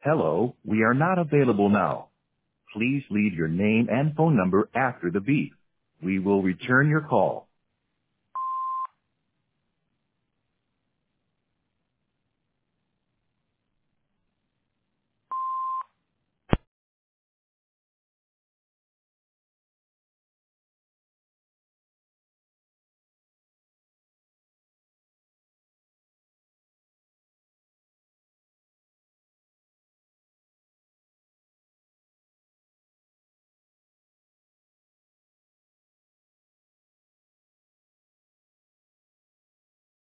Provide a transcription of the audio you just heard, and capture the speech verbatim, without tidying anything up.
Hello, we are not available now. Please leave your name and phone number after the beep. We will return your call.